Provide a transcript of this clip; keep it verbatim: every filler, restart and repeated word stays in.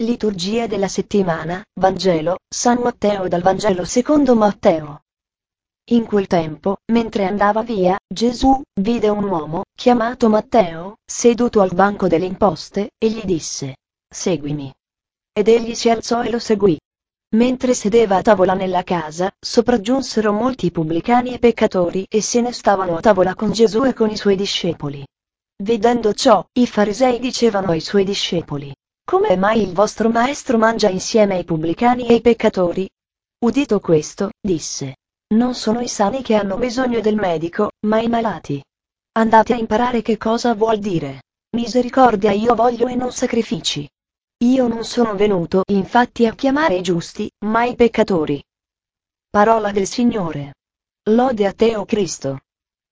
Liturgia della settimana, Vangelo, San Matteo dal Vangelo secondo Matteo. In quel tempo, mentre andava via, Gesù vide un uomo, chiamato Matteo, seduto al banco delle imposte, e gli disse: «Seguimi». Ed egli si alzò e lo seguì. Mentre sedeva a tavola nella casa, sopraggiunsero molti pubblicani e peccatori e se ne stavano a tavola con Gesù e con i suoi discepoli. Vedendo ciò, i farisei dicevano ai suoi discepoli: «Come mai il vostro maestro mangia insieme ai pubblicani e ai peccatori?» Udito questo, disse: «Non sono i sani che hanno bisogno del medico, ma i malati. Andate a imparare che cosa vuol dire: misericordia io voglio e non sacrifici. Io non sono venuto infatti a chiamare i giusti, ma i peccatori». Parola del Signore. Lode a te, o Cristo.